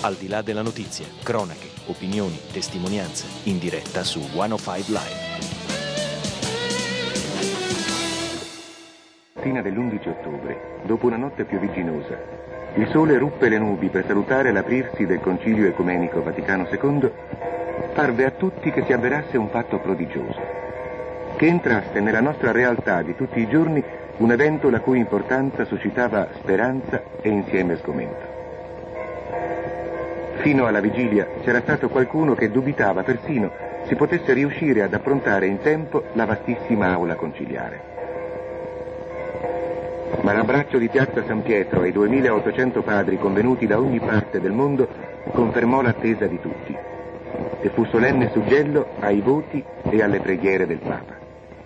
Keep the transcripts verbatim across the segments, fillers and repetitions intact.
Al di là della notizia, cronache, opinioni, testimonianze, in diretta su centocinque Live. Mattina dell'undici ottobre, dopo una notte piovigginosa, il sole ruppe le nubi per salutare l'aprirsi del Concilio Ecumenico Vaticano secondo, parve a tutti che si avverasse un fatto prodigioso, che entrasse nella nostra realtà di tutti i giorni un evento la cui importanza suscitava speranza e insieme sgomento. Fino alla vigilia c'era stato qualcuno che dubitava persino si potesse riuscire ad approntare in tempo la vastissima aula conciliare. Ma l'abbraccio di piazza San Pietro ai duemilaottocento padri convenuti da ogni parte del mondo confermò l'attesa di tutti e fu solenne suggello ai voti e alle preghiere del Papa.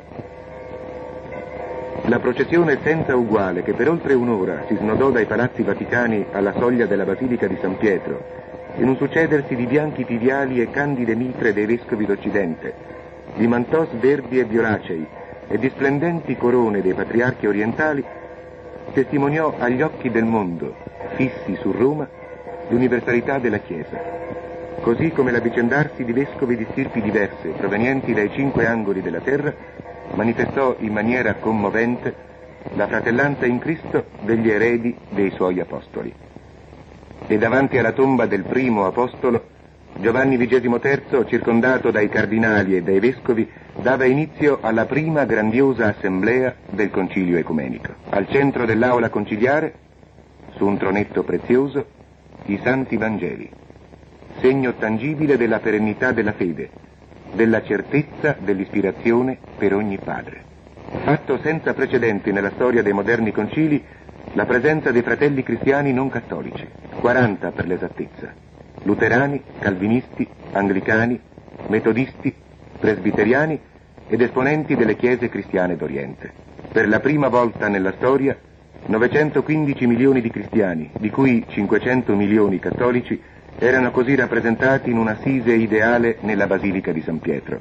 La processione senza uguale che per oltre un'ora si snodò dai palazzi vaticani alla soglia della Basilica di San Pietro, in un succedersi di bianchi tiviali e candide mitre dei vescovi d'Occidente, di mantòs verdi e violacei e di splendenti corone dei patriarchi orientali, testimoniò agli occhi del mondo, fissi su Roma, l'universalità della Chiesa, così come l'avvicendarsi di vescovi di stirpi diverse provenienti dai cinque angoli della terra manifestò in maniera commovente la fratellanza in Cristo degli eredi dei suoi apostoli. E davanti alla tomba del primo apostolo, Giovanni vigesimo terzo, circondato dai cardinali e dai vescovi, dava inizio alla prima grandiosa assemblea del Concilio Ecumenico. Al centro dell'aula conciliare, su un tronetto prezioso, i Santi Vangeli, segno tangibile della perennità della fede, della certezza dell'ispirazione per ogni padre. Fatto senza precedenti nella storia dei moderni concili, la presenza dei fratelli cristiani non cattolici, quaranta per l'esattezza, luterani, calvinisti, anglicani, metodisti, presbiteriani ed esponenti delle chiese cristiane d'Oriente. Per la prima volta nella storia, novecentoquindici milioni di cristiani, di cui cinquecento milioni cattolici, erano così rappresentati in un'assise ideale nella Basilica di San Pietro.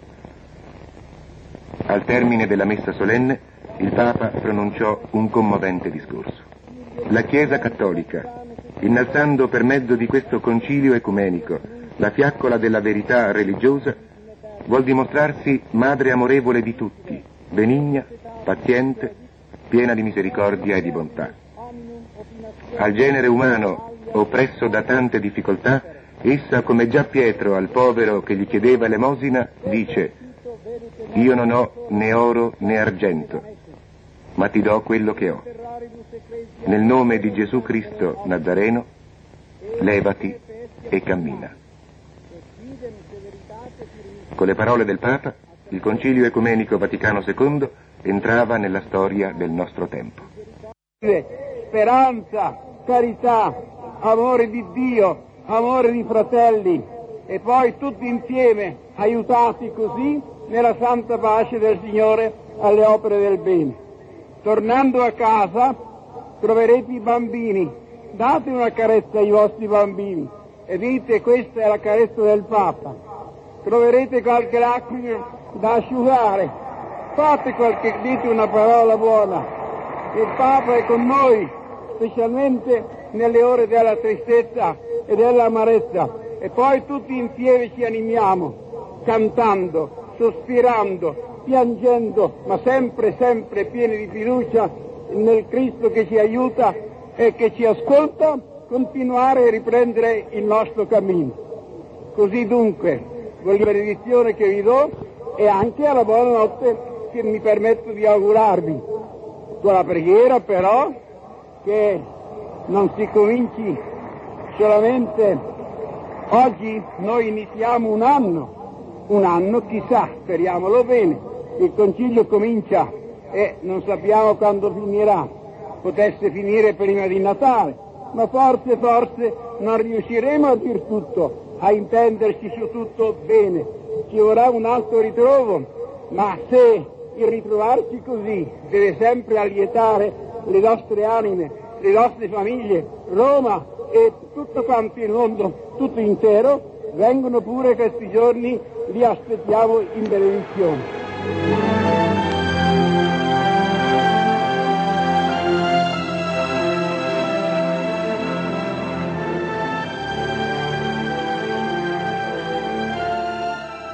Al termine della messa solenne, il Papa pronunciò un commovente discorso. La Chiesa cattolica, innalzando per mezzo di questo concilio ecumenico la fiaccola della verità religiosa, vuol dimostrarsi madre amorevole di tutti, benigna, paziente, piena di misericordia e di bontà. Al genere umano, oppresso da tante difficoltà, essa, come già Pietro al povero che gli chiedeva elemosina, dice: «Io non ho né oro né argento, ma ti do quello che ho. Nel nome di Gesù Cristo Nazareno, levati e cammina». Con le parole del Papa, il Concilio Ecumenico Vaticano secondo entrava nella storia del nostro tempo. Speranza, carità, amore di Dio, amore di fratelli e poi tutti insieme aiutati così nella santa pace del Signore alle opere del bene. Tornando a casa troverete i bambini, date una carezza ai vostri bambini e dite: questa è la carezza del Papa. Troverete qualche lacrima da asciugare, fate qualche, dite una parola buona. Il Papa è con noi, specialmente nelle ore della tristezza e dell'amarezza, e poi tutti insieme ci animiamo, cantando, sospirando, piangendo, ma sempre, sempre pieni di fiducia nel Cristo che ci aiuta e che ci ascolta, continuare e riprendere il nostro cammino. Così dunque, con la benedizione che vi do e anche alla buonanotte che mi permetto di augurarvi, con la preghiera però che non si cominci solamente oggi. Noi iniziamo un anno, un anno chissà, speriamolo bene, il concilio comincia e non sappiamo quando finirà, potesse finire prima di Natale, ma forse, forse non riusciremo a dir tutto, a intenderci su tutto bene, ci vorrà un altro ritrovo, ma se il ritrovarci così deve sempre allietare le nostre anime, le nostre famiglie, Roma e tutto quanto il mondo, tutto intero, vengono pure questi giorni, li aspettiamo in benedizione.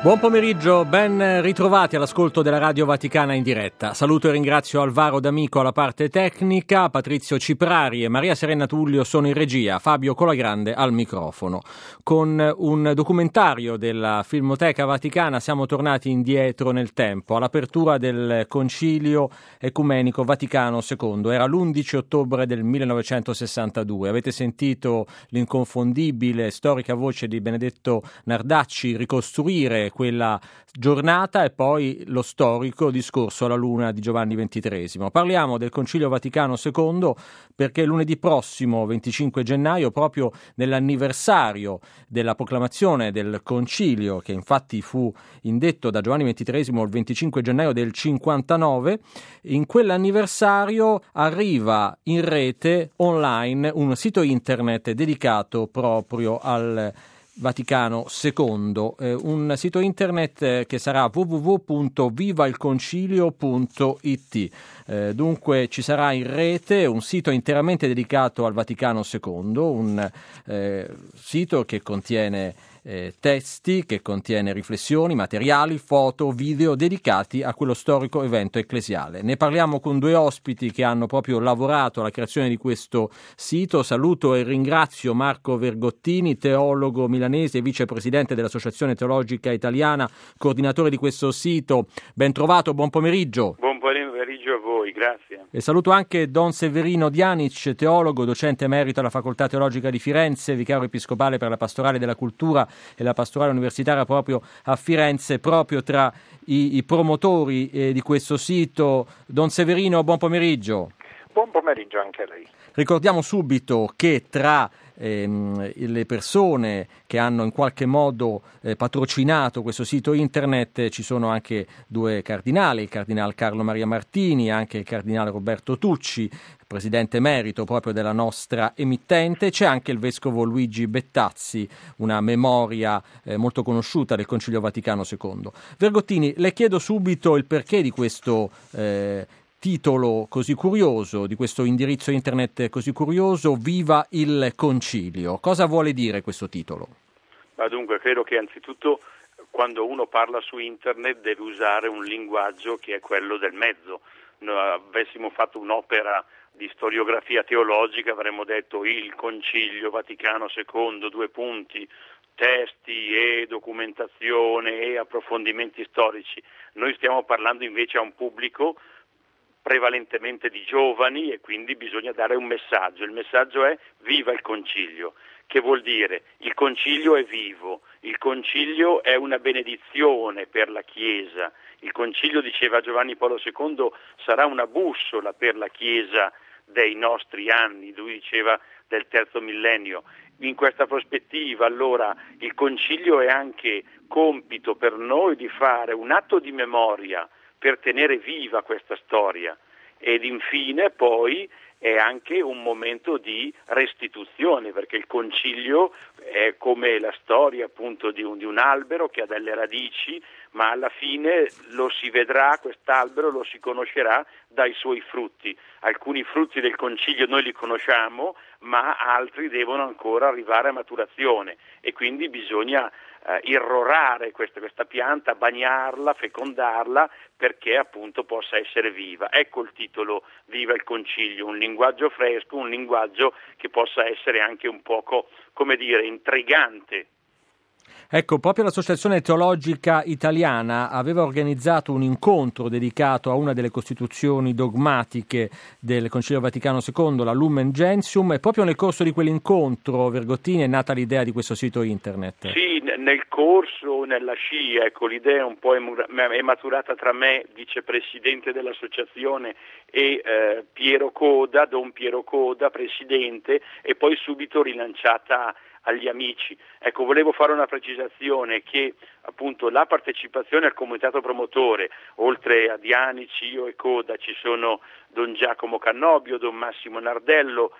Buon pomeriggio, ben ritrovati all'ascolto della Radio Vaticana in diretta. Saluto e ringrazio Alvaro D'Amico alla parte tecnica, Patrizio Ciprari e Maria Serena Tullio sono in regia, Fabio Colagrande al microfono. Con un documentario della Filmoteca Vaticana siamo tornati indietro nel tempo, all'apertura del Concilio Ecumenico Vaticano secondo. Era l'undici ottobre del millenovecentosessantadue. Avete sentito l'inconfondibile storica voce di Benedetto Nardacci ricostruire quella giornata e poi lo storico discorso alla luna di Giovanni ventitreesimo. Parliamo del Concilio Vaticano secondo perché lunedì prossimo, venticinque gennaio, proprio nell'anniversario della proclamazione del Concilio, che infatti fu indetto da Giovanni ventitreesimo il venticinque gennaio del cinquantanove, in quell'anniversario arriva in rete online un sito internet dedicato proprio al Vaticano secondo, eh, un sito internet eh, che sarà w w w punto viva il concilio punto i t. Eh, dunque ci sarà in rete un sito interamente dedicato al Vaticano secondo, un eh, sito che contiene Eh, testi, che contiene riflessioni, materiali, foto, video dedicati a quello storico evento ecclesiale. Ne parliamo con due ospiti che hanno proprio lavorato alla creazione di questo sito. Saluto e ringrazio Marco Vergottini, teologo milanese e vicepresidente dell'Associazione Teologica Italiana, coordinatore di questo sito. Ben trovato, buon pomeriggio. Buon pomeriggio a voi, grazie. E saluto anche Don Severino Dianic, teologo, docente emerito alla Facoltà Teologica di Firenze, vicario episcopale per la pastorale della cultura e la pastorale universitaria proprio a Firenze, proprio tra i, i promotori eh, di questo sito. Don Severino, buon pomeriggio. Buon pomeriggio anche a lei. Ricordiamo subito che tra ehm, le persone che hanno in qualche modo eh, patrocinato questo sito internet eh, ci sono anche due cardinali, il cardinale Carlo Maria Martini e anche il cardinale Roberto Tucci, presidente emerito proprio della nostra emittente. C'è anche il vescovo Luigi Bettazzi, una memoria eh, molto conosciuta del Concilio Vaticano secondo. Vergottini, le chiedo subito il perché di questo eh, titolo così curioso, di questo indirizzo internet così curioso, Viva il Concilio. Cosa vuole dire questo titolo? Ma dunque, credo che anzitutto quando uno parla su internet deve usare un linguaggio che è quello del mezzo. Noi avessimo fatto un'opera di storiografia teologica avremmo detto il Concilio Vaticano secondo, due punti, testi e documentazione e approfondimenti storici. Noi stiamo parlando invece a un pubblico prevalentemente di giovani e quindi bisogna dare un messaggio. Il messaggio è viva il Concilio, che vuol dire il Concilio è vivo, il Concilio è una benedizione per la Chiesa, il Concilio, diceva Giovanni Paolo secondo, sarà una bussola per la Chiesa dei nostri anni, lui diceva del terzo millennio. In questa prospettiva allora il Concilio è anche compito per noi di fare un atto di memoria per tenere viva questa storia ed infine poi è anche un momento di restituzione, perché il Concilio è come la storia appunto di un, di un albero che ha delle radici, ma alla fine lo si vedrà, quest'albero lo si conoscerà dai suoi frutti. Alcuni frutti del Concilio noi li conosciamo, ma altri devono ancora arrivare a maturazione e quindi bisogna eh, irrorare questa, questa pianta, bagnarla, fecondarla perché appunto possa essere viva. Ecco il titolo Viva il Concilio, un linguaggio fresco, un linguaggio che possa essere anche un poco, come dire, intrigante. Ecco, proprio l'Associazione Teologica Italiana aveva organizzato un incontro dedicato a una delle costituzioni dogmatiche del Concilio Vaticano secondo, la Lumen Gentium, e proprio nel corso di quell'incontro, Vergottini, è nata l'idea di questo sito internet. Sì, nel corso, nella scia, ecco, l'idea un po' è maturata tra me, vicepresidente dell'associazione, e eh, Piero Coda, Don Piero Coda, presidente, e poi subito rilanciata agli amici. Ecco, volevo fare una precisazione che appunto la partecipazione al comitato promotore, oltre a Dianici, io e Coda, ci sono Don Giacomo Cannobio, Don Massimo Nardello,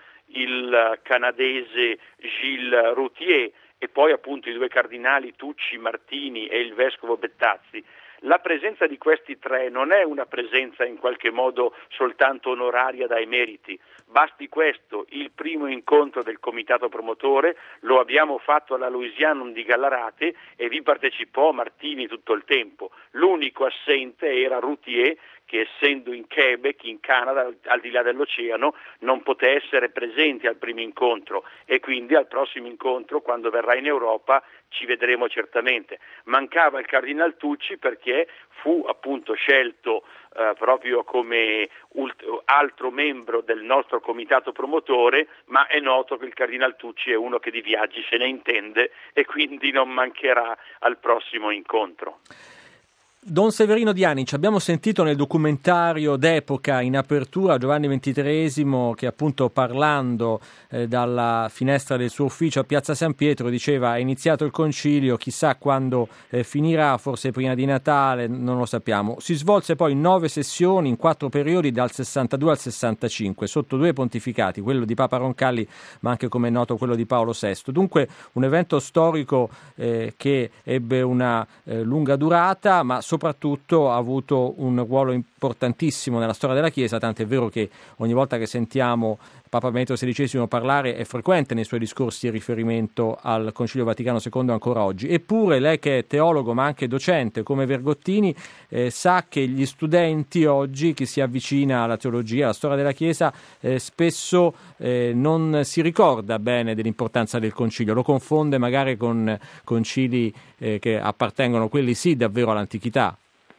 il canadese Gilles Routier e poi appunto i due cardinali Tucci, Martini e il vescovo Bettazzi. La presenza di questi tre non è una presenza in qualche modo soltanto onoraria dai meriti, basti questo, il primo incontro del comitato promotore, lo abbiamo fatto alla Louisianum di Gallarate e vi partecipò Martini tutto il tempo, l'unico assente era Routier, che essendo in Quebec, in Canada, al di là dell'oceano, non poté essere presente al primo incontro e quindi al prossimo incontro, quando verrà in Europa, ci vedremo certamente. Mancava il Cardinal Tucci perché fu appunto scelto eh, proprio come ult- altro membro del nostro comitato promotore, ma è noto che il Cardinal Tucci è uno che di viaggi se ne intende e quindi non mancherà al prossimo incontro. Don Severino Diani, ci abbiamo sentito nel documentario d'epoca in apertura Giovanni ventitreesimo che appunto parlando eh, dalla finestra del suo ufficio a Piazza San Pietro diceva: è iniziato il concilio, chissà quando eh, finirà, forse prima di Natale, non lo sappiamo. Si svolse poi in nove sessioni, in quattro periodi dal sessantadue al sessantacinque, sotto due pontificati, quello di Papa Roncalli ma anche, come è noto, quello di Paolo sesto. Dunque un evento storico eh, che ebbe una eh, lunga durata, ma soprattutto ha avuto un ruolo importantissimo nella storia della Chiesa, tanto è vero che ogni volta che sentiamo Papa Benedetto sedicesimo parlare è frequente nei suoi discorsi il riferimento al Concilio Vaticano secondo ancora oggi. Eppure lei, che è teologo ma anche docente come Vergottini, eh, sa che gli studenti oggi, chi si avvicina alla teologia, alla storia della Chiesa, eh, spesso eh, non si ricorda bene dell'importanza del Concilio, lo confonde magari con concili eh, che appartengono, quelli sì, davvero all'antichità.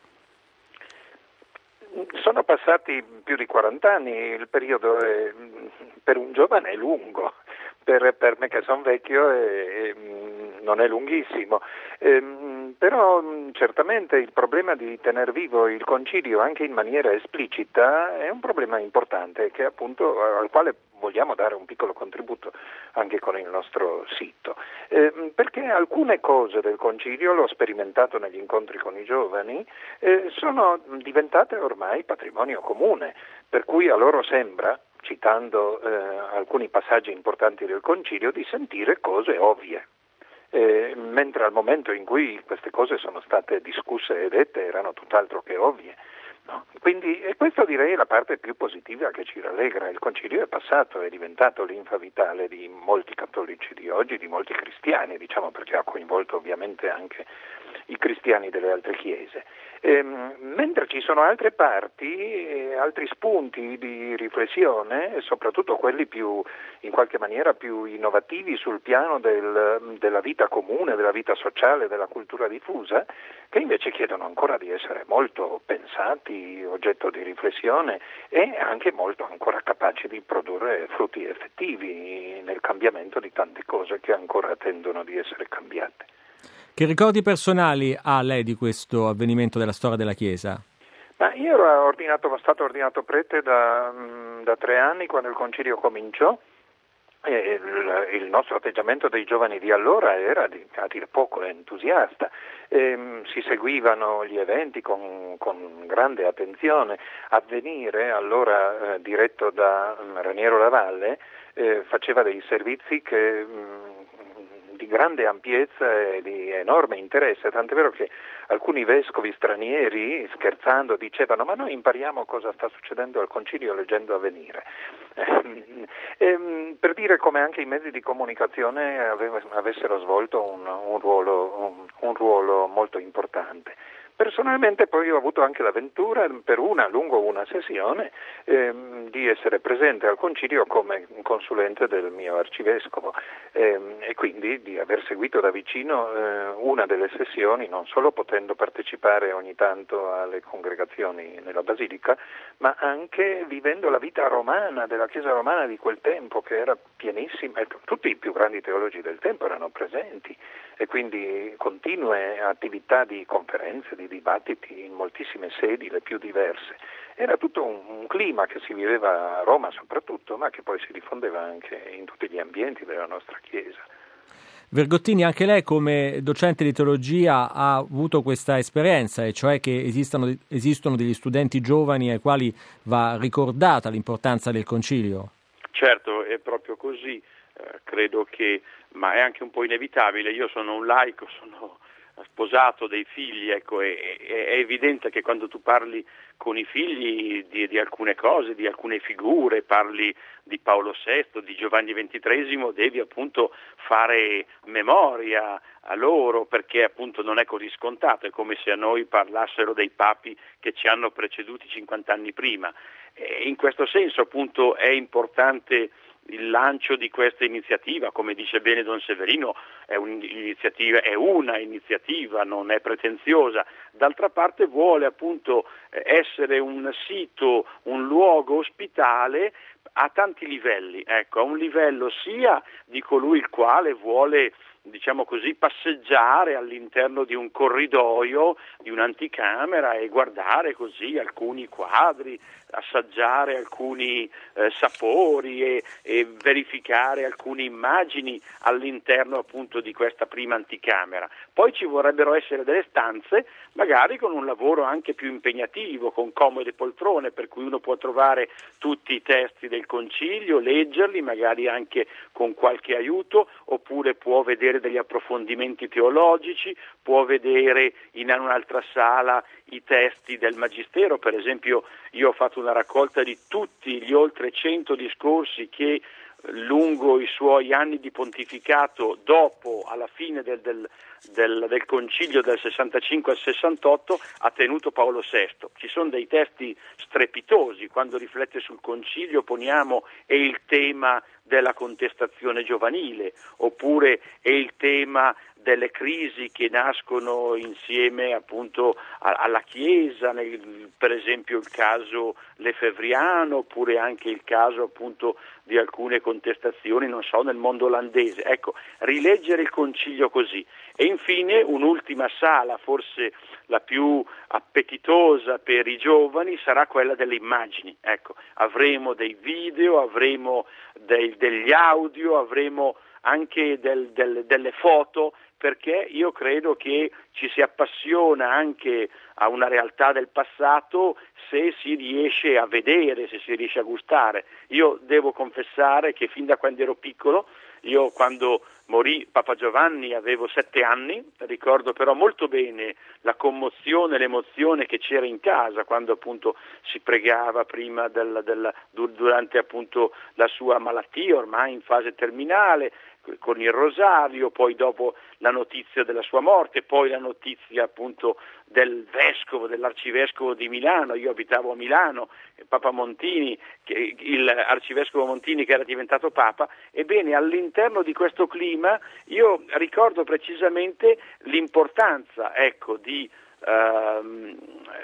Sono passati più di quaranta anni, il periodo è, per un giovane è lungo, per, per me che sono vecchio è, è, non è lunghissimo, ehm, però certamente il problema di tener vivo il concilio anche in maniera esplicita è un problema importante che appunto al quale vogliamo dare un piccolo contributo anche con il nostro sito, eh, perché alcune cose del concilio, l'ho sperimentato negli incontri con i giovani, eh, sono diventate ormai patrimonio comune, per cui a loro sembra, citando eh, alcuni passaggi importanti del concilio, di sentire cose ovvie. Eh, mentre al momento in cui queste cose sono state discusse e dette erano tutt'altro che ovvie. No? Quindi, e questo direi è la parte più positiva che ci rallegra. Il concilio è passato, è diventato linfa vitale di molti cattolici di oggi, di molti cristiani, diciamo, perché ha coinvolto ovviamente anche i cristiani delle altre chiese. Ehm, mentre ci sono altre parti, eh, altri spunti di riflessione, soprattutto quelli più, in qualche maniera più innovativi sul piano del, della vita comune, della vita sociale, della cultura diffusa, che invece chiedono ancora di essere molto pensati, oggetto di riflessione e anche molto ancora capaci di produrre frutti effettivi nel cambiamento di tante cose che ancora attendono di essere cambiate. Che ricordi personali ha lei di questo avvenimento della storia della Chiesa? Ma io ero ordinato, stato ordinato prete da, da tre anni quando il concilio cominciò. E il, il nostro atteggiamento dei giovani di allora era di, a dire poco entusiasta, e, si seguivano gli eventi con, con grande attenzione. Avvenire, allora eh, diretto da um, Raniero Lavalle, eh, faceva dei servizi che um, di grande ampiezza e di enorme interesse, tant'è vero che alcuni vescovi stranieri, scherzando, dicevano: ma noi impariamo cosa sta succedendo al concilio leggendo Avvenire. E, per dire come anche i mezzi di comunicazione aveva, avessero svolto un, un, ruolo, un, un ruolo molto importante. Personalmente poi ho avuto anche l'avventura, per una, lungo una sessione, ehm, di essere presente al concilio come consulente del mio arcivescovo ehm, e quindi di aver seguito da vicino eh, una delle sessioni, non solo potendo partecipare ogni tanto alle congregazioni nella Basilica, ma anche vivendo la vita romana, della Chiesa romana di quel tempo, che era pienissima, e tutti i più grandi teologi del tempo erano presenti, e quindi continue attività di conferenze, di dibattiti in moltissime sedi, le più diverse. Era tutto un, un clima che si viveva a Roma soprattutto, ma che poi si diffondeva anche in tutti gli ambienti della nostra Chiesa. Vergottini, anche lei come docente di teologia ha avuto questa esperienza, e cioè che esistano, esistono degli studenti giovani ai quali va ricordata l'importanza del concilio? Certo, è proprio così, eh, credo che, ma è anche un po' inevitabile. Io sono un laico, sono sposato, dei figli, ecco, è, è, è evidente che quando tu parli con i figli di, di alcune cose, di alcune figure, parli di Paolo sesto, di Giovanni ventitreesimo, devi appunto fare memoria a loro, perché appunto non è così scontato, è come se a noi parlassero dei papi che ci hanno preceduti cinquanta anni prima. E in questo senso appunto è importante il lancio di questa iniziativa, come dice bene Don Severino, è un'iniziativa, è una iniziativa, non è pretenziosa. D'altra parte vuole appunto essere un sito, un luogo ospitale a tanti livelli, ecco, a un livello sia di colui il quale vuole, diciamo così, passeggiare all'interno di un corridoio di un'anticamera e guardare così alcuni quadri, assaggiare alcuni eh, sapori e, e verificare alcune immagini all'interno appunto di questa prima anticamera. Poi ci vorrebbero essere delle stanze, magari con un lavoro anche più impegnativo, con comode poltrone, per cui uno può trovare tutti i testi del concilio, leggerli, magari anche con qualche aiuto, oppure può vedere degli approfondimenti teologici, può vedere in un'altra sala i testi del Magistero. Per esempio io ho fatto una raccolta di tutti gli oltre cento discorsi che lungo i suoi anni di pontificato, dopo, alla fine del, del, del, del concilio del sessantacinque al sessantotto, ha tenuto Paolo sesto. Ci sono dei testi strepitosi, quando riflette sul concilio poniamo è il tema della contestazione giovanile, oppure è il tema delle crisi che nascono insieme appunto alla Chiesa, nel, per esempio il caso Lefebvriano, oppure anche il caso appunto di alcune contestazioni, non so, nel mondo olandese. Ecco, rileggere il concilio così. E infine un'ultima sala, forse la più appetitosa per i giovani, sarà quella delle immagini. Ecco, avremo dei video, avremo dei, degli audio, avremo anche del, del, delle foto, perché io credo che ci si appassiona anche a una realtà del passato se si riesce a vedere, se si riesce a gustare. Io devo confessare che fin da quando ero piccolo, io quando morì Papa Giovanni avevo sette anni, ricordo però molto bene la commozione, l'emozione che c'era in casa quando appunto si pregava prima del, del, durante appunto la sua malattia, ormai in fase terminale, con il rosario, poi dopo la notizia della sua morte, poi la notizia appunto del vescovo, dell'arcivescovo di Milano. Io abitavo a Milano, Papa Montini, che, il arcivescovo Montini che era diventato Papa. Ebbene, all'interno di questo clima io ricordo precisamente l'importanza, ecco, di ehm,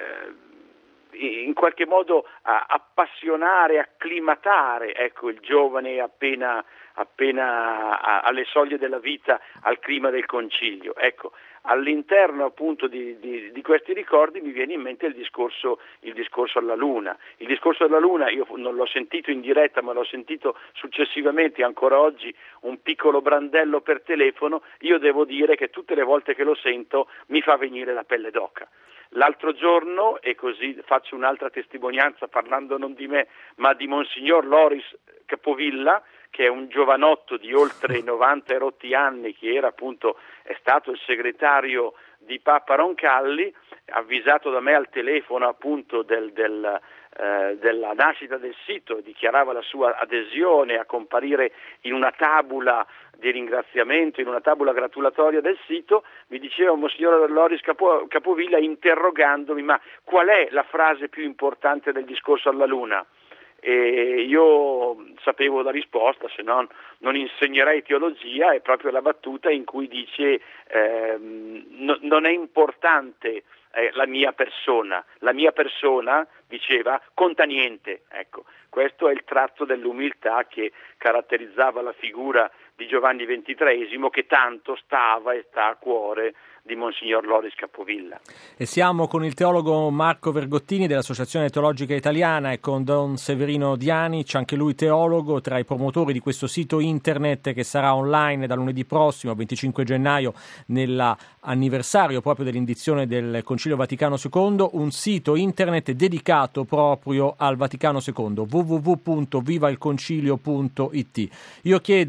in qualche modo a appassionare, acclimatare, ecco, il giovane appena appena alle soglie della vita al clima del concilio. Ecco, all'interno appunto di, di, di questi ricordi mi viene in mente il discorso, il discorso alla Luna. Il discorso alla Luna io non l'ho sentito in diretta, ma l'ho sentito successivamente, ancora oggi, un piccolo brandello per telefono. Io devo dire che tutte le volte che lo sento mi fa venire la pelle d'oca. L'altro giorno, e così faccio un'altra testimonianza parlando non di me, ma di Monsignor Loris Capovilla, che è un giovanotto di oltre novanta erotti anni, che era appunto, è stato il segretario di Papa Roncalli, avvisato da me al telefono appunto del, del, eh, della nascita del sito, dichiarava la sua adesione a comparire in una tabula di ringraziamento, in una tabula gratulatoria del sito. Mi diceva Monsignor Loris Capo, Capovilla, interrogandomi: ma qual è la frase più importante del discorso alla Luna? E io sapevo la risposta, se no non insegnerei teologia. È proprio la battuta in cui dice eh, no, non è importante eh, la mia persona, la mia persona, diceva, conta niente. Ecco, questo è il tratto dell'umiltà che caratterizzava la figura di Giovanni ventitreesimo, che tanto stava e sta a cuore di Monsignor Loris Capovilla. E siamo con il teologo Marco Vergottini dell'Associazione Teologica Italiana e con Don Severino Dianic, anche lui teologo, tra i promotori di questo sito internet che sarà online da lunedì prossimo, venticinque gennaio, nell'anniversario proprio dell'indizione del Concilio Vaticano secondo, un sito internet dedicato proprio al Vaticano secondo, w w w punto viva il concilio punto i t. Io chiedo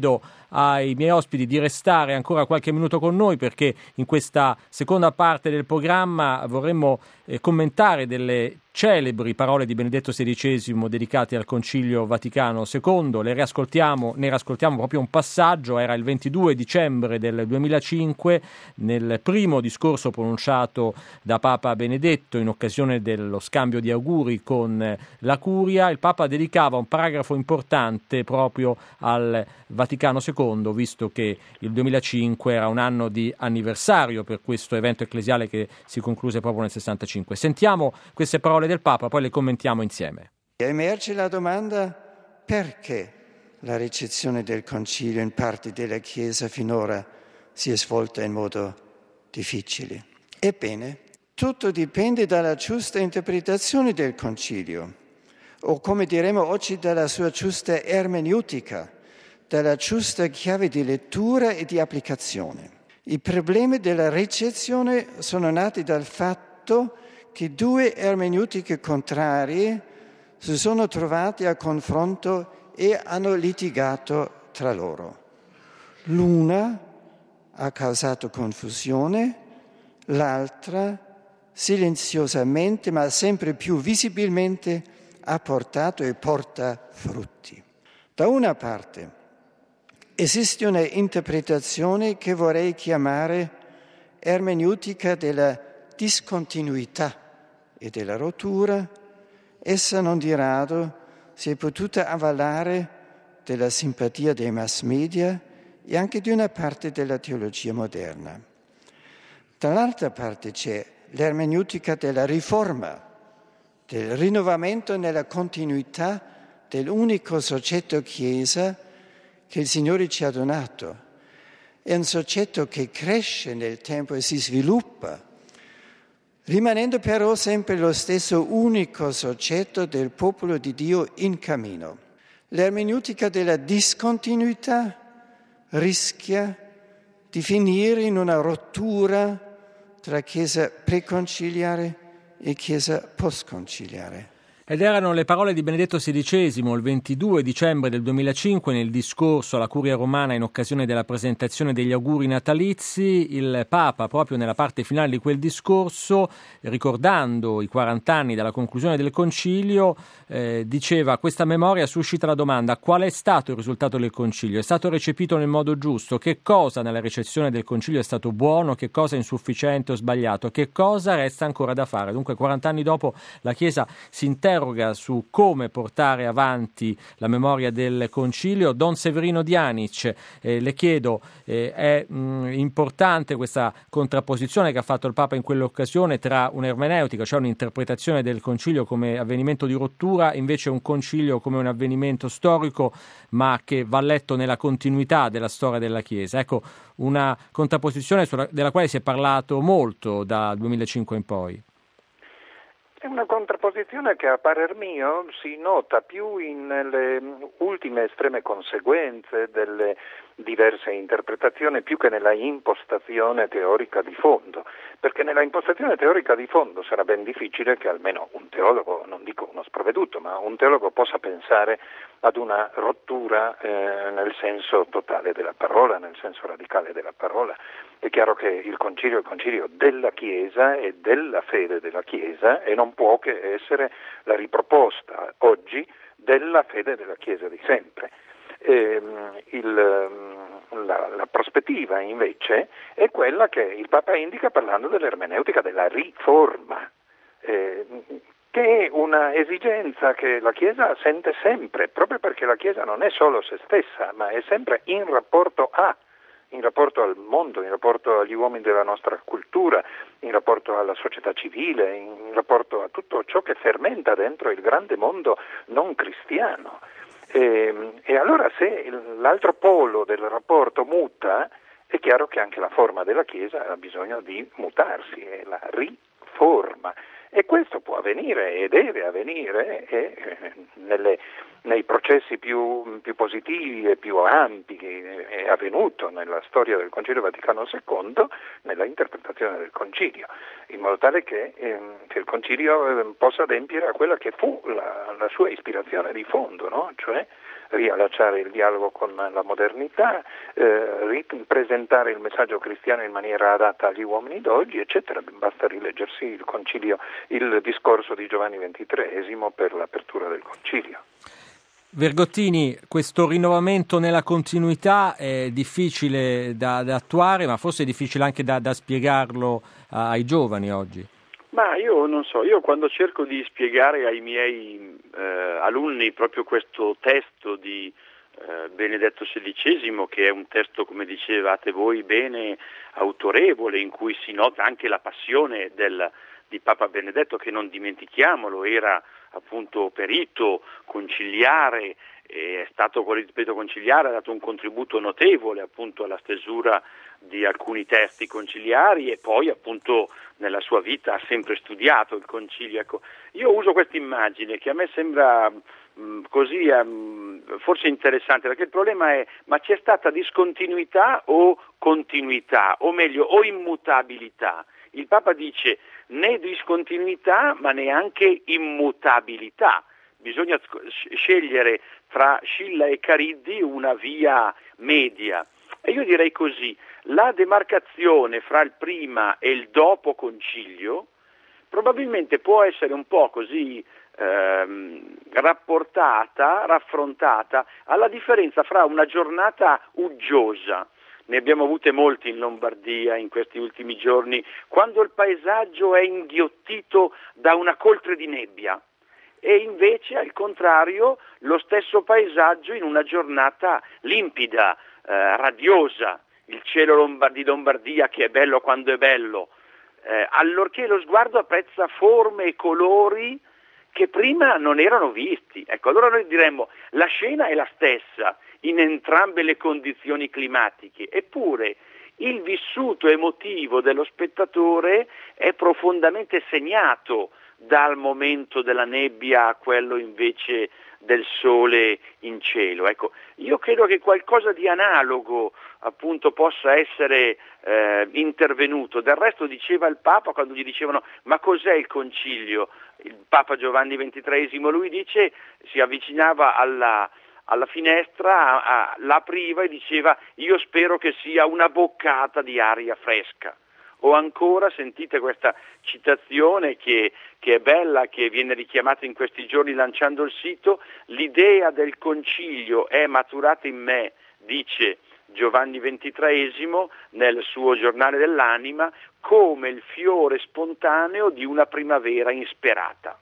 ai miei ospiti di restare ancora qualche minuto con noi, perché in questa seconda parte del programma vorremmo eh, commentare delle celebri parole di Benedetto sedicesimo dedicate al Concilio Vaticano secondo. Le riascoltiamo, ne riascoltiamo proprio un passaggio. Era il ventidue dicembre del duemilacinque, nel primo discorso pronunciato da Papa Benedetto in occasione dello scambio di auguri con la Curia. Il Papa dedicava un paragrafo importante proprio al Vaticano secondo, visto che il duemilacinque era un anno di anniversario per questo evento ecclesiale che si concluse proprio nel sessantacinque. Sentiamo queste parole del Papa, poi le commentiamo insieme. Emerge la domanda: perché la ricezione del Concilio in parte della Chiesa finora si è svolta in modo difficile? Ebbene, tutto dipende dalla giusta interpretazione del Concilio, o come diremo oggi dalla sua giusta ermeneutica, dalla giusta chiave di lettura e di applicazione. I problemi della ricezione sono nati dal fatto che due ermeneutiche contrarie si sono trovate a confronto e hanno litigato tra loro. L'una ha causato confusione, l'altra silenziosamente ma sempre più visibilmente ha portato e porta frutti. Da una parte esiste una interpretazione che vorrei chiamare ermeneutica della discontinuità e della rottura. Essa non di rado si è potuta avvalare della simpatia dei mass media e anche di una parte della teologia moderna. Dall'altra parte c'è l'ermeneutica della riforma, del rinnovamento nella continuità dell'unico soggetto Chiesa che il Signore ci ha donato. È un soggetto che cresce nel tempo e si sviluppa, rimanendo però sempre lo stesso unico soggetto del popolo di Dio in cammino. L'ermeneutica della discontinuità rischia di finire in una rottura tra Chiesa preconciliare e Chiesa postconciliare. Ed erano le parole di Benedetto sedicesimo il ventidue dicembre del duemilacinque nel discorso alla Curia Romana in occasione della presentazione degli auguri natalizi. Il Papa, proprio nella parte finale di quel discorso, ricordando i quaranta anni dalla conclusione del Concilio, eh, diceva: questa memoria suscita la domanda: qual è stato il risultato del Concilio? È stato recepito nel modo giusto? Che cosa nella ricezione del Concilio è stato buono? Che cosa è insufficiente o sbagliato? Che cosa resta ancora da fare? Dunque, quaranta anni dopo la Chiesa si interroga su come portare avanti la memoria del Concilio. Don Severino Dianic, eh, le chiedo, eh, è mh, importante questa contrapposizione che ha fatto il Papa in quell'occasione tra un'ermeneutica, cioè un'interpretazione del Concilio come avvenimento di rottura, invece un Concilio come un avvenimento storico, ma che va letto nella continuità della storia della Chiesa. Ecco, una contrapposizione sulla, della quale si è parlato molto dal duemilacinque in poi. È una contrapposizione che a parer mio si nota più nelle ultime estreme conseguenze delle diverse interpretazioni più che nella impostazione teorica di fondo, perché nella impostazione teorica di fondo sarà ben difficile che almeno un teologo, non dico uno sprovveduto, ma un teologo possa pensare ad una rottura eh, nel senso totale della parola, nel senso radicale della parola. È chiaro che il concilio è il concilio della Chiesa e della fede della Chiesa e non può che essere la riproposta oggi della fede della Chiesa di sempre. Eh, il, la, la prospettiva invece è quella che il Papa indica parlando dell'ermeneutica della riforma, eh, che è una esigenza che la Chiesa sente sempre, proprio perché la Chiesa non è solo se stessa, ma è sempre in rapporto a, in rapporto al mondo, in rapporto agli uomini della nostra cultura, in rapporto alla società civile, in rapporto a tutto ciò che fermenta dentro il grande mondo non cristiano. E, e allora se l'altro polo del rapporto muta, è chiaro che anche la forma della Chiesa ha bisogno di mutarsi, è la riforma. E questo può avvenire e deve avvenire e, eh, nelle, nei processi più, più positivi e più ampi che è avvenuto nella storia del Concilio Vaticano secondo, nella interpretazione del Concilio, in modo tale che, eh, che il Concilio eh, possa adempiere a quella che fu la, la sua ispirazione di fondo, no? Cioè riallacciare il dialogo con la modernità, eh, ripresentare il messaggio cristiano in maniera adatta agli uomini d'oggi, eccetera. Basta rileggersi il concilio, il discorso di Giovanni ventitreesimo per l'apertura del concilio. Vergottini, questo rinnovamento nella continuità è difficile da, da attuare, ma forse è difficile anche da, da spiegarlo ai giovani oggi. Ma io non so, io quando cerco di spiegare ai miei eh, alunni proprio questo testo di eh, Benedetto sedicesimo, che è un testo, come dicevate voi bene, autorevole, in cui si nota anche la passione del, di Papa Benedetto, che non dimentichiamolo, era appunto perito, conciliare, è stato, ripeto, conciliare, ha dato un contributo notevole appunto alla stesura di alcuni testi conciliari e poi appunto nella sua vita ha sempre studiato il concilio. Ecco, io uso questa immagine che a me sembra mh, così mh, forse interessante, perché il problema è: ma c'è stata discontinuità o continuità, o meglio o immutabilità? Il Papa dice né discontinuità ma neanche immutabilità. Bisogna scegliere tra Scilla e Cariddi una via media. E io direi così: la demarcazione fra il prima e il dopo concilio probabilmente può essere un po' così ehm, rapportata, raffrontata alla differenza fra una giornata uggiosa. Ne abbiamo avute molti in Lombardia in questi ultimi giorni, quando il paesaggio è inghiottito da una coltre di nebbia, e invece al contrario lo stesso paesaggio in una giornata limpida, eh, radiosa, il cielo lombar- di Lombardia che è bello quando è bello, eh, allorché lo sguardo apprezza forme e colori che prima non erano visti. Ecco, allora noi diremmo: la scena è la stessa in entrambe le condizioni climatiche, eppure il vissuto emotivo dello spettatore è profondamente segnato dal momento della nebbia a quello invece del sole in cielo. Ecco, io credo che qualcosa di analogo appunto possa essere eh, intervenuto. Del resto diceva il Papa, quando gli dicevano ma cos'è il concilio, il Papa Giovanni ventitreesimo, lui dice, si avvicinava alla alla finestra, a, a, l'apriva e diceva: io spero che sia una boccata di aria fresca. O ancora, sentite questa citazione che, che è bella, che viene richiamata in questi giorni lanciando il sito: l'idea del concilio è maturata in me, dice Giovanni ventitreesimo nel suo giornale dell'anima, come il fiore spontaneo di una primavera insperata.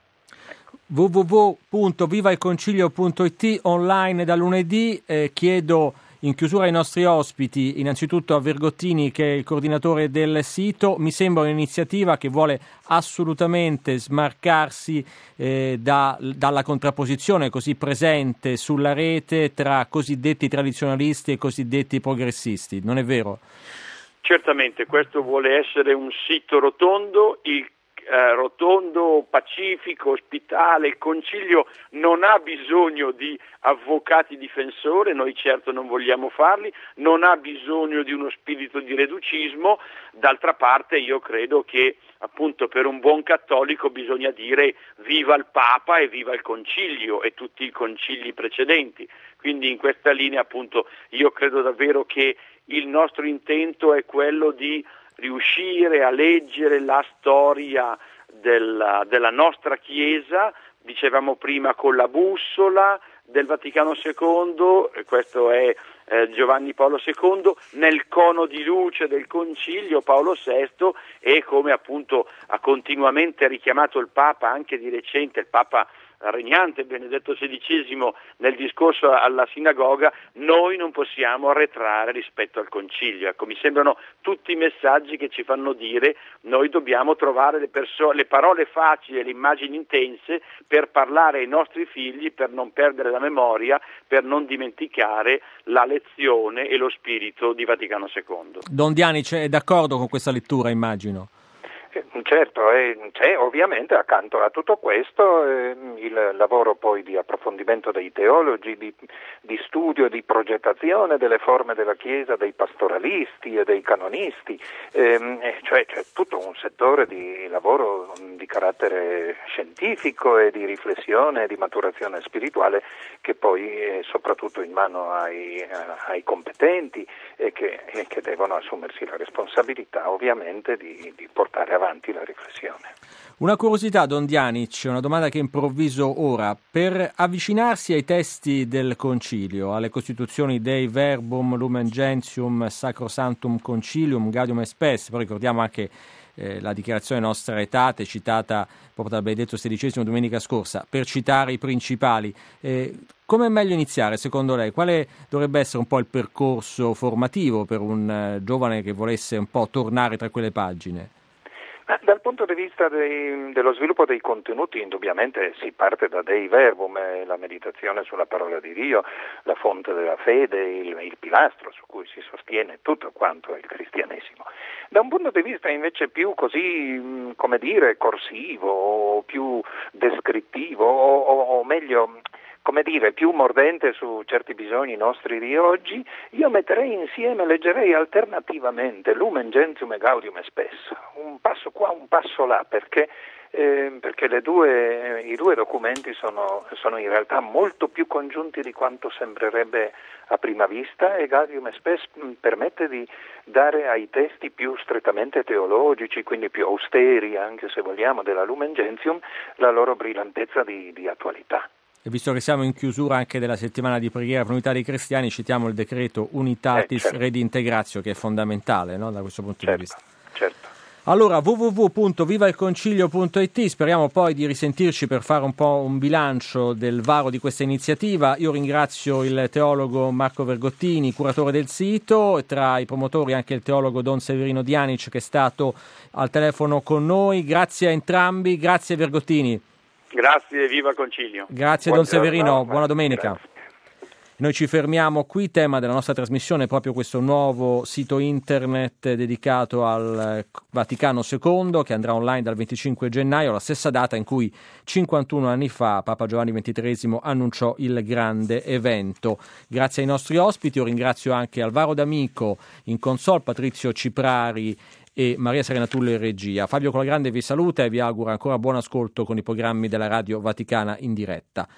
w w w punto viva il concilio punto i t online da lunedì. Eh, chiedo in chiusura ai nostri ospiti, innanzitutto a Vergottini, che è il coordinatore del sito. Mi sembra un'iniziativa che vuole assolutamente smarcarsi eh, da, dalla contrapposizione così presente sulla rete tra cosiddetti tradizionalisti e cosiddetti progressisti, non è vero? Certamente, questo vuole essere un sito rotondo, il Eh, rotondo, pacifico, ospitale. Il concilio non ha bisogno di avvocati difensori, noi certo non vogliamo farli, non ha bisogno di uno spirito di reducismo. D'altra parte io credo che appunto per un buon cattolico bisogna dire viva il Papa e viva il concilio e tutti i concili precedenti. Quindi in questa linea appunto io credo davvero che il nostro intento è quello di riuscire a leggere la storia della, della nostra Chiesa, dicevamo prima con la bussola del Vaticano secondo, questo è eh, Giovanni Paolo secondo, nel cono di luce del Concilio Paolo sesto, e come appunto ha continuamente richiamato il Papa anche di recente, il Papa regnante Benedetto sedicesimo nel discorso alla sinagoga, noi non possiamo arretrare rispetto al concilio. Ecco, mi sembrano tutti messaggi che ci fanno dire noi dobbiamo trovare le, perso- le parole facili e le immagini intense per parlare ai nostri figli, per non perdere la memoria, per non dimenticare la lezione e lo spirito di Vaticano secondo. Don Diani, è d'accordo con questa lettura, immagino? certo, e c'è ovviamente accanto a tutto questo eh, il lavoro poi di approfondimento dei teologi, di, di studio e di progettazione delle forme della Chiesa, dei pastoralisti e dei canonisti, ehm, cioè c'è tutto un settore di lavoro di carattere scientifico e di riflessione e di maturazione spirituale che poi è soprattutto in mano ai, ai competenti e che, e che devono assumersi la responsabilità ovviamente di, di portare avanti la riflessione. Una curiosità, Don Dianic, una domanda che improvviso ora. Per avvicinarsi ai testi del Concilio, alle Costituzioni Dei Verbum, Lumen Gentium, Sacrosanctum Concilium, Gaudium et Spes, poi ricordiamo anche eh, la dichiarazione Nostra Aetate, citata proprio dal Benedetto sedicesimo domenica scorsa, per citare i principali. Eh, come è meglio iniziare, secondo lei? Quale dovrebbe essere un po' il percorso formativo per un eh, giovane che volesse un po' tornare tra quelle pagine? Dal punto di vista dei, dello sviluppo dei contenuti, indubbiamente si parte da Dei Verbum, la meditazione sulla parola di Dio, la fonte della fede, il, il pilastro su cui si sostiene tutto quanto il cristianesimo. Da un punto di vista invece più così, come dire, corsivo, o più descrittivo, o, o, o meglio, come dire, più mordente su certi bisogni nostri di oggi, io metterei insieme, leggerei alternativamente Lumen Gentium e Gaudium et Spes, un passo qua, un passo là, perché, eh, perché le due, i due documenti sono, sono in realtà molto più congiunti di quanto sembrerebbe a prima vista, e Gaudium et Spes permette di dare ai testi più strettamente teologici, quindi più austeri, anche se vogliamo, della Lumen Gentium, la loro brillantezza di, di attualità. E visto che siamo in chiusura anche della settimana di preghiera per l'unità dei cristiani, citiamo il decreto Unitatis eh, certo. Redintegratio, che è fondamentale, no, da questo punto certo, di vista. Certo. Allora, w w w punto viva il concilio punto i t, speriamo poi di risentirci per fare un po' un bilancio del varo di questa iniziativa. Io ringrazio il teologo Marco Vergottini, curatore del sito, e tra i promotori anche il teologo Don Severino Dianic, che è stato al telefono con noi. Grazie a entrambi, grazie Vergottini. Grazie, viva Concilio. Grazie Buon Don Severino, buona domenica. Grazie. Noi ci fermiamo qui, tema della nostra trasmissione è proprio questo nuovo sito internet dedicato al Vaticano secondo, che andrà online dal venticinque gennaio, la stessa data in cui cinquantuno anni fa Papa Giovanni ventitreesimo annunciò il grande evento. Grazie ai nostri ospiti, io ringrazio anche Alvaro D'Amico in console, Patrizio Ciprari e Maria Serena Tullio in regia. Fabio Colagrande vi saluta e vi augura ancora buon ascolto con i programmi della Radio Vaticana in diretta.